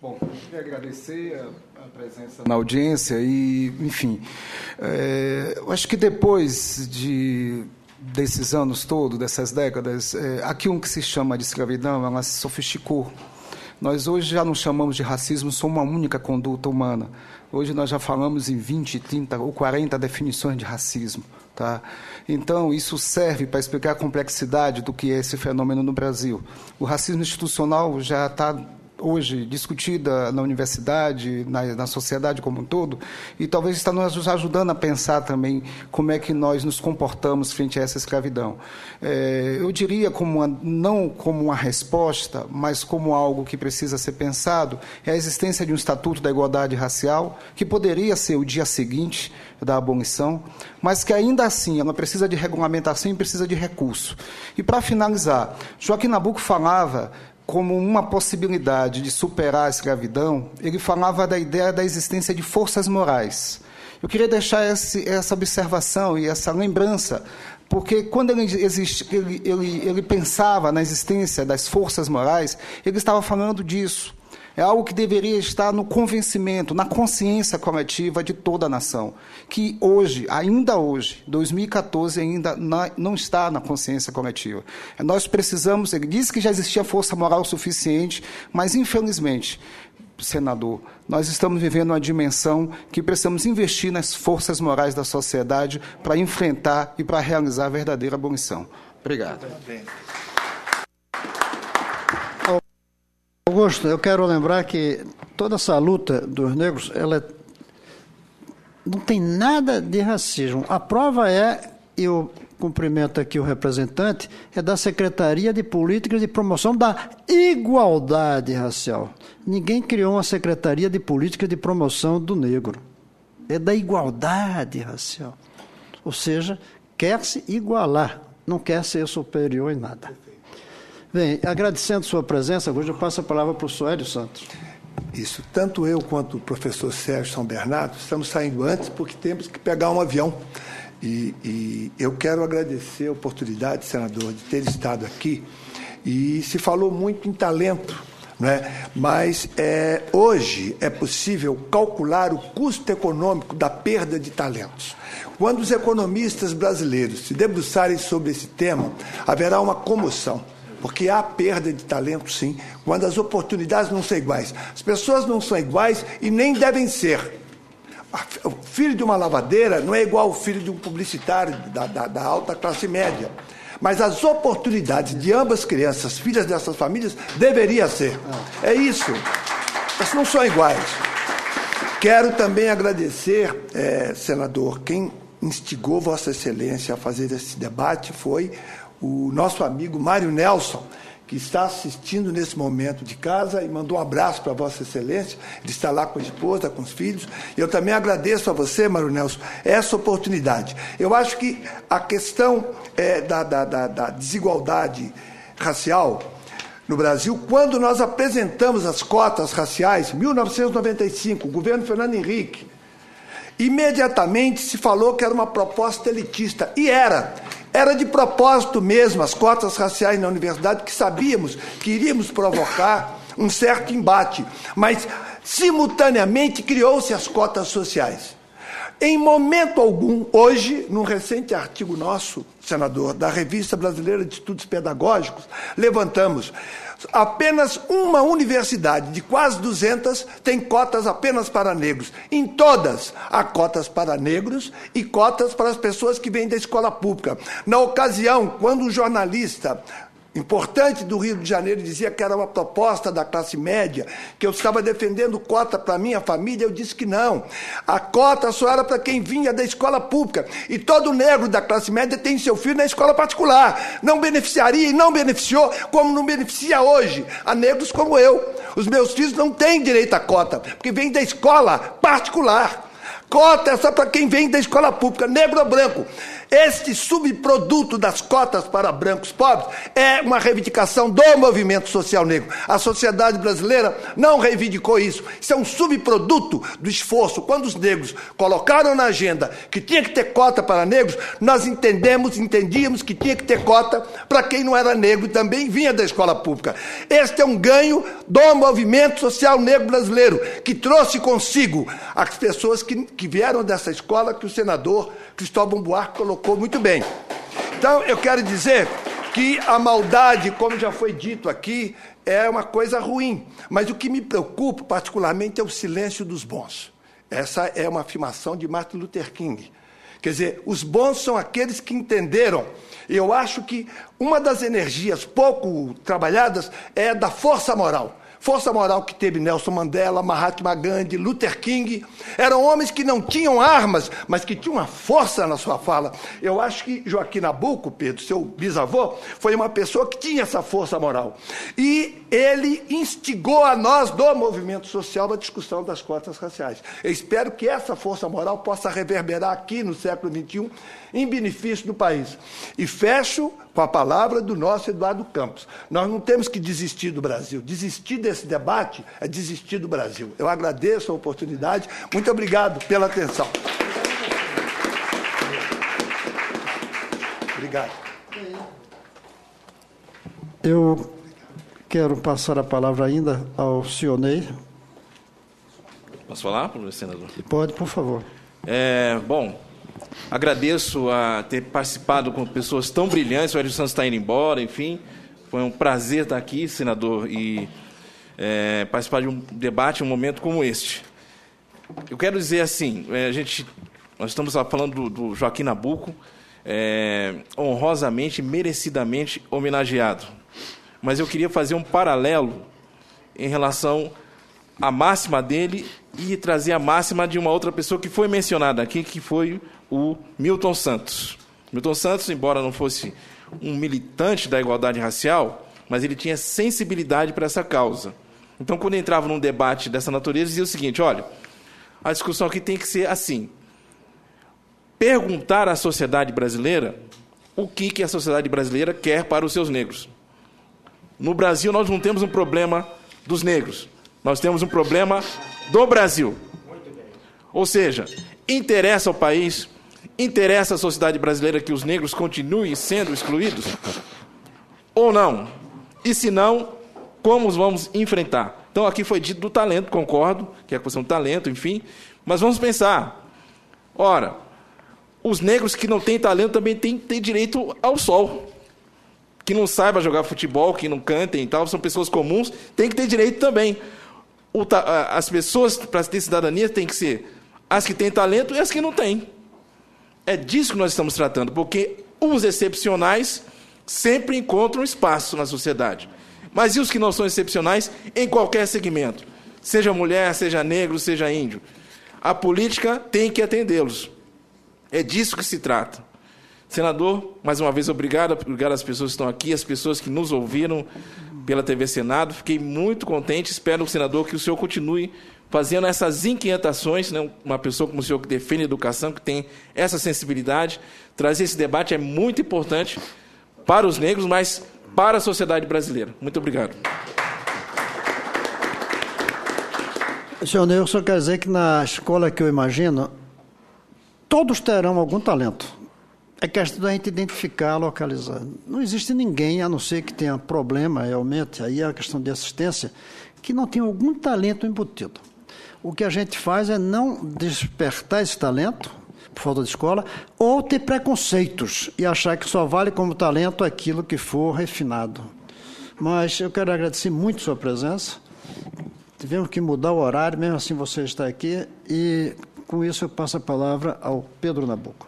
Bom, eu queria agradecer a presença na audiência e, enfim, eu acho que depois desses anos todos, dessas décadas, aquilo que se chama de escravidão, ela se sofisticou. Nós hoje já não chamamos de racismo só uma única conduta humana. Hoje nós já falamos em 20, 30 ou 40 definições de racismo. Tá? Então, isso serve para explicar a complexidade do que é esse fenômeno no Brasil. O racismo institucional já está hoje discutida na universidade, na sociedade como um todo, e talvez está nos ajudando a pensar também como é que nós nos comportamos frente a essa escravidão. Eu diria não como uma resposta, mas como algo que precisa ser pensado, é a existência de um Estatuto da Igualdade Racial, que poderia ser o dia seguinte da abolição, mas que ainda assim ela precisa de regulamentação e precisa de recurso. E para finalizar, Joaquim Nabuco falava como uma possibilidade de superar a escravidão, ele falava da ideia da existência de forças morais. Eu queria deixar essa observação e essa lembrança, porque quando ele pensava na existência das forças morais, ele estava falando disso. É algo que deveria estar no convencimento, na consciência coletiva de toda a nação, que hoje, ainda hoje, 2014, ainda não está na consciência coletiva. Nós precisamos, ele disse que já existia força moral suficiente, mas, infelizmente, senador, nós estamos vivendo uma dimensão que precisamos investir nas forças morais da sociedade para enfrentar e para realizar a verdadeira abolição. Obrigado. Augusto, eu quero lembrar que toda essa luta dos negros, ela não tem nada de racismo. A prova eu cumprimento aqui o representante, é da Secretaria de Políticas de Promoção da Igualdade Racial. Ninguém criou uma Secretaria de Políticas de Promoção do Negro. É da igualdade racial. Ou seja, quer se igualar, não quer ser superior em nada. Bem, agradecendo sua presença, hoje eu passo a palavra para o Suélio Santos. Isso, tanto eu quanto o professor Sérgio São Bernardo estamos saindo antes porque temos que pegar um avião. E eu quero agradecer a oportunidade, senador, de ter estado aqui. E se falou muito em talento, né? Mas hoje é possível calcular o custo econômico da perda de talentos. Quando os economistas brasileiros se debruçarem sobre esse tema, haverá uma comoção. Porque há perda de talento, sim, quando as oportunidades não são iguais. As pessoas não são iguais e nem devem ser. O filho de uma lavadeira não é igual ao filho de um publicitário da alta classe média. Mas as oportunidades de ambas crianças, filhas dessas famílias, deveriam ser. É isso. Elas não são iguais. Quero também agradecer, senador, quem instigou Vossa Excelência a fazer esse debate foi o nosso amigo Mário Nelson, que está assistindo nesse momento de casa e mandou um abraço para Vossa Excelência. Ele está lá com a esposa, com os filhos. Eu também agradeço a você, Mário Nelson, essa oportunidade. Eu acho que a questão da desigualdade racial no Brasil, quando nós apresentamos as cotas raciais, em 1995, o governo Fernando Henrique, imediatamente se falou que era uma proposta elitista, e era de propósito mesmo, as cotas raciais na universidade, que sabíamos que iríamos provocar um certo embate, mas simultaneamente criou-se as cotas sociais. Em momento algum, hoje, num recente artigo nosso, senador, da Revista Brasileira de Estudos Pedagógicos, levantamos: apenas uma universidade de quase 200 tem cotas apenas para negros. Em todas, há cotas para negros e cotas para as pessoas que vêm da escola pública. Na ocasião, quando um jornalista importante do Rio de Janeiro dizia que era uma proposta da classe média, que eu estava defendendo cota para minha família, eu disse que não. A cota só era para quem vinha da escola pública. E todo negro da classe média tem seu filho na escola particular. Não beneficiaria e não beneficiou, como não beneficia hoje a negros como eu. Os meus filhos não têm direito à cota, porque vêm da escola particular. Cota é só para quem vem da escola pública, negro ou branco. Este subproduto das cotas para brancos pobres é uma reivindicação do movimento social negro. A sociedade brasileira não reivindicou isso. Isso é um subproduto do esforço. Quando os negros colocaram na agenda que tinha que ter cota para negros, nós entendíamos que tinha que ter cota para quem não era negro e também vinha da escola pública. Este é um ganho do movimento social negro brasileiro, que trouxe consigo as pessoas que vieram dessa escola que o senador Cristóvão Buarque colocou muito bem. Então, eu quero dizer que a maldade, como já foi dito aqui, é uma coisa ruim. Mas o que me preocupa particularmente é o silêncio dos bons. Essa é uma afirmação de Martin Luther King. Quer dizer, os bons são aqueles que entenderam. Eu acho que uma das energias pouco trabalhadas é da força moral. Força moral que teve Nelson Mandela, Mahatma Gandhi, Luther King. Eram homens que não tinham armas, mas que tinham uma força na sua fala. Eu acho que Joaquim Nabuco, Pedro, seu bisavô, foi uma pessoa que tinha essa força moral. E ele instigou a nós, do movimento social, a discussão das cotas raciais. Eu espero que essa força moral possa reverberar aqui no século XXI em benefício do país. E fecho com a palavra do nosso Eduardo Campos. Nós não temos que desistir do Brasil. Desistir desse debate é desistir do Brasil. Eu agradeço a oportunidade. Muito obrigado pela atenção. Obrigado. Eu quero passar a palavra ainda ao senhor Ney. Posso falar, senador? Pode, por favor. Bom, agradeço a ter participado com pessoas tão brilhantes. O Hélio Santos está indo embora, enfim. Foi um prazer estar aqui, senador, e participar de um debate, um momento como este. Eu quero dizer assim, nós estamos falando do Joaquim Nabuco, honrosamente, merecidamente homenageado. Mas eu queria fazer um paralelo em relação à máxima dele e trazer a máxima de uma outra pessoa que foi mencionada aqui, que foi o Milton Santos. Milton Santos, embora não fosse um militante da igualdade racial, mas ele tinha sensibilidade para essa causa. Então, quando entrava num debate dessa natureza, dizia o seguinte: olha, a discussão aqui tem que ser assim. Perguntar à sociedade brasileira o que a sociedade brasileira quer para os seus negros. No Brasil, nós não temos um problema dos negros. Nós temos um problema do Brasil. Ou seja, interessa ao país, interessa à sociedade brasileira que os negros continuem sendo excluídos? Ou não? E se não, como os vamos enfrentar? Então, aqui foi dito do talento, concordo, que é a questão do talento, enfim. Mas vamos pensar. Ora, os negros que não têm talento também têm direito ao sol. Que não saiba jogar futebol, que não cantem e tal, são pessoas comuns, têm que ter direito também. As pessoas, para ter cidadania, têm que ser as que têm talento e as que não têm. É disso que nós estamos tratando, porque os excepcionais sempre encontram espaço na sociedade. Mas e os que não são excepcionais em qualquer segmento? Seja mulher, seja negro, seja índio. A política tem que atendê-los. É disso que se trata. Senador, mais uma vez, obrigado às pessoas que estão aqui, às pessoas que nos ouviram pela TV Senado. Fiquei muito contente, espero, senador, que o senhor continue fazendo essas inquietações, né? Uma pessoa como o senhor que defende a educação, que tem essa sensibilidade. Trazer esse debate é muito importante para os negros, mas para a sociedade brasileira. Muito obrigado. Senhor Nelson, quer dizer que na escola que eu imagino, todos terão algum talento. É questão da gente identificar, localizar. Não existe ninguém, a não ser que tenha problema, realmente, aí é a questão de assistência, que não tenha algum talento embutido. O que a gente faz é não despertar esse talento, por falta de escola, ou ter preconceitos e achar que só vale como talento aquilo que for refinado. Mas eu quero agradecer muito a sua presença. Tivemos que mudar o horário, mesmo assim você está aqui, e com isso eu passo a palavra ao Pedro Nabuco.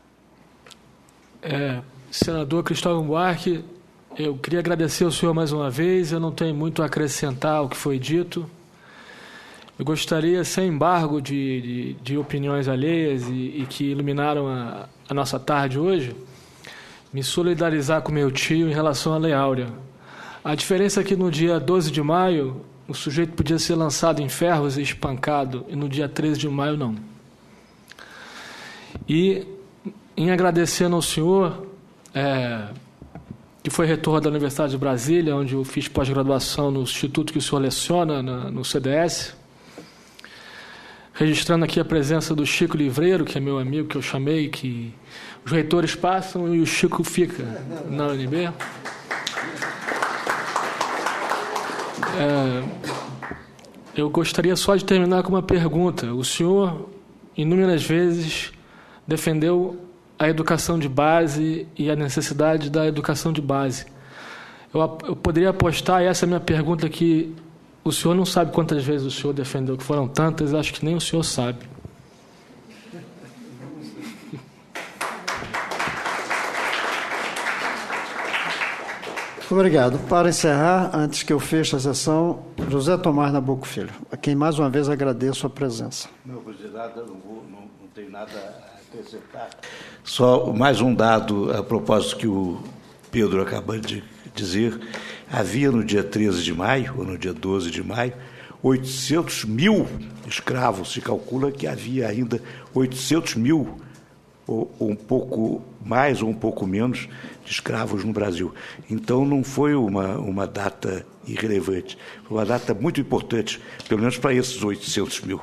Senador Cristóvão Buarque, eu queria agradecer ao senhor mais uma vez. Eu não tenho muito a acrescentar ao que foi dito. Eu gostaria, sem embargo de opiniões alheias e que iluminaram a nossa tarde hoje, me solidarizar com meu tio em relação à Lei Áurea. A diferença é que no dia 12 de maio o sujeito podia ser lançado em ferros e espancado, e no dia 13 de maio não. E em agradecendo ao senhor, que foi reitor da Universidade de Brasília, onde eu fiz pós-graduação no instituto que o senhor leciona, no CDS, registrando aqui a presença do Chico Livreiro, que é meu amigo, que eu chamei, que os reitores passam e o Chico fica na UNB. Eu gostaria só de terminar com uma pergunta. O senhor, inúmeras vezes, defendeu a educação de base e a necessidade da educação de base. Eu poderia apostar, e essa é a minha pergunta, que o senhor não sabe quantas vezes o senhor defendeu, que foram tantas, acho que nem o senhor sabe. Obrigado. Para encerrar, antes que eu feche a sessão, José Tomás Nabuco Filho, a quem mais uma vez agradeço a presença. Não vou dizer nada, não tenho nada a acrescentar. Só mais um dado a propósito que o Pedro acabou de dizer. Havia no dia 13 de maio, ou no dia 12 de maio, 800 mil escravos. Se calcula que havia ainda 800 mil, ou um pouco mais ou um pouco menos, de escravos no Brasil. Então não foi uma data irrelevante, foi uma data muito importante, pelo menos para esses 800 mil.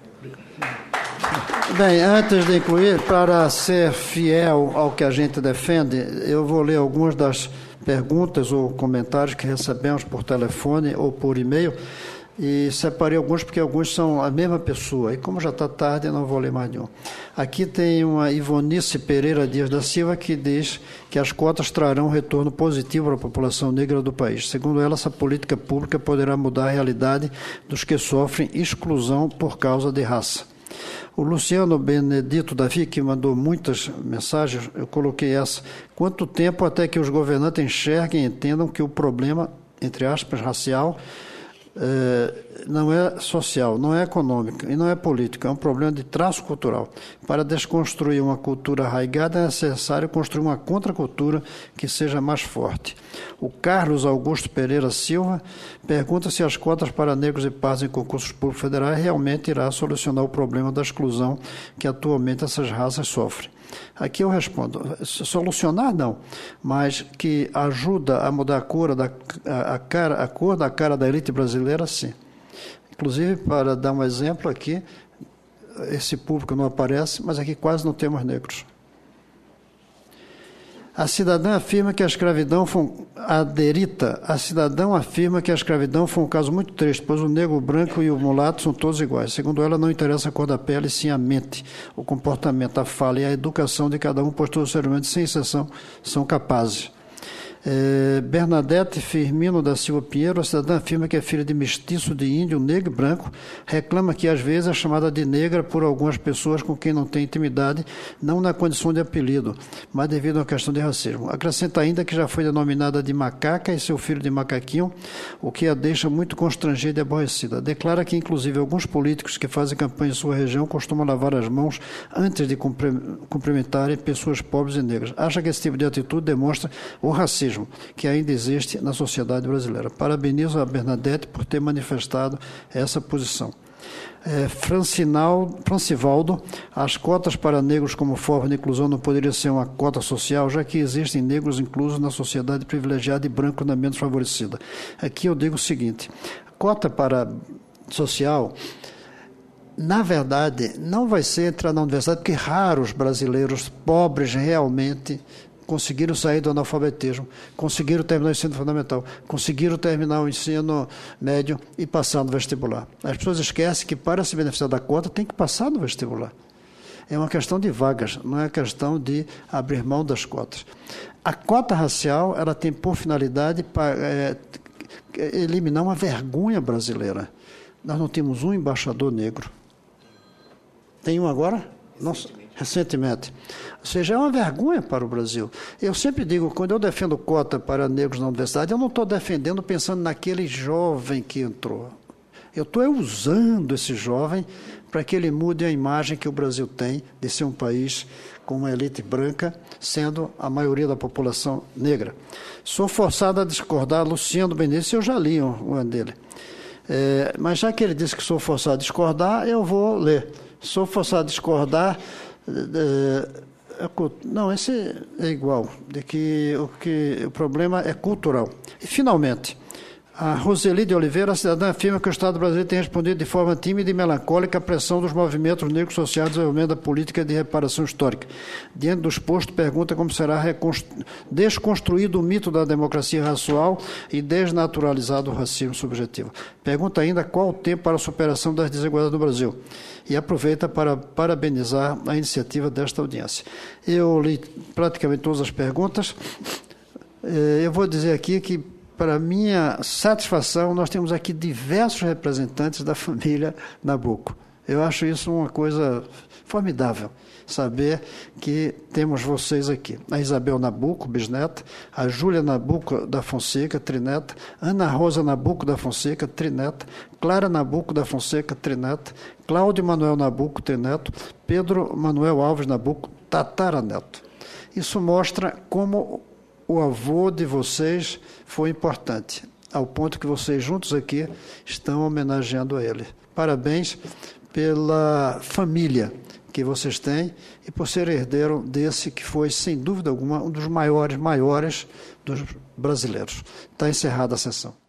Bem, antes de incluir, para ser fiel ao que a gente defende, eu vou ler algumas das perguntas ou comentários que recebemos por telefone ou por e-mail, e separei alguns porque alguns são a mesma pessoa, e como já está tarde, eu não vou ler mais nenhum. Aqui tem uma Ivonice Pereira Dias da Silva que diz que as cotas trarão um retorno positivo à população negra do país. Segundo ela, essa política pública poderá mudar a realidade dos que sofrem exclusão por causa de raça. O Luciano Benedito Davi, que mandou muitas mensagens, eu coloquei essa. Quanto tempo até que os governantes enxerguem e entendam que o problema, entre aspas, racial, não é social, não é econômico e não é político, é um problema de traço cultural. Para desconstruir uma cultura arraigada é necessário construir uma contracultura que seja mais forte. O Carlos Augusto Pereira Silva pergunta se as cotas para negros e pardos em concursos públicos federais realmente irá solucionar o problema da exclusão que atualmente essas raças sofrem. Aqui eu respondo, solucionar não, mas que ajuda a mudar a cor da cara da elite brasileira, sim. Inclusive, para dar um exemplo aqui, esse público não aparece, mas aqui quase não temos negros. A cidadã afirma que a escravidão foi a cidadã afirma que a escravidão foi um caso muito triste, pois o negro, o branco e o mulato são todos iguais. Segundo ela, não interessa a cor da pele, sim a mente, o comportamento, a fala e a educação de cada um, pois todos os seres humanos, sem exceção, são capazes. Bernadette Firmino da Silva Pinheiro, a cidadã afirma que é filha de mestiço de índio, negro e branco, reclama que às vezes é chamada de negra por algumas pessoas com quem não tem intimidade, não na condição de apelido, mas devido a uma questão de racismo. Acrescenta ainda que já foi denominada de macaca e seu filho de macaquinho, o que a deixa muito constrangida e aborrecida. Declara que, inclusive, alguns políticos que fazem campanha em sua região costumam lavar as mãos antes de cumprimentarem pessoas pobres e negras. Acha que esse tipo de atitude demonstra o racismo que ainda existe na sociedade brasileira. Parabenizo a Bernadette por ter manifestado essa posição. Francivaldo, as cotas para negros como forma de inclusão não poderia ser uma cota social, já que existem negros inclusos na sociedade privilegiada e brancos na menos favorecida. Aqui eu digo o seguinte, cota para social, na verdade, não vai ser entrar na universidade, porque raros brasileiros pobres realmente conseguiram sair do analfabetismo, conseguiram terminar o ensino fundamental, conseguiram terminar o ensino médio e passar no vestibular. As pessoas esquecem que para se beneficiar da cota tem que passar no vestibular. É uma questão de vagas, não é questão de abrir mão das cotas. A cota racial, ela tem por finalidade eliminar uma vergonha brasileira. Nós não temos um embaixador negro. Tem um agora? Nossa, recentemente. Ou seja, é uma vergonha para o Brasil. Eu sempre digo, quando eu defendo cota para negros na universidade, eu não estou defendendo pensando naquele jovem que entrou. Eu estou usando esse jovem para que ele mude a imagem que o Brasil tem de ser um país com uma elite branca, sendo a maioria da população negra. Sou forçado a discordar, Luciano Benítez, eu já li um dele. Mas já que ele disse que sou forçado a discordar, eu vou ler. Sou forçado a discordar Não, esse é igual, de que o problema é cultural. E, finalmente, a Roseli de Oliveira, a cidadã, afirma que o Estado brasileiro tem respondido de forma tímida e melancólica à pressão dos movimentos negros sociais de desenvolvimento da política de reparação histórica. Diante do exposto, pergunta como será desconstruído o mito da democracia racial e desnaturalizado o racismo subjetivo. Pergunta ainda qual o tempo para a superação das desigualdades no Brasil. E aproveita para parabenizar a iniciativa desta audiência. Eu li praticamente todas as perguntas. Eu vou dizer aqui que, para minha satisfação, nós temos aqui diversos representantes da família Nabuco. Eu acho isso uma coisa formidável, saber que temos vocês aqui. A Isabel Nabuco, bisneta, a Júlia Nabuco da Fonseca, trineta, Ana Rosa Nabuco da Fonseca, trineta, Clara Nabuco da Fonseca, trineta, Cláudio Manuel Nabuco, trineto, Pedro Manuel Alves Nabuco, tataraneto. Isso mostra como o avô de vocês foi importante, ao ponto que vocês juntos aqui estão homenageando a ele. Parabéns pela família que vocês têm e por ser herdeiro desse que foi, sem dúvida alguma, um dos maiores dos brasileiros. Está encerrada a sessão.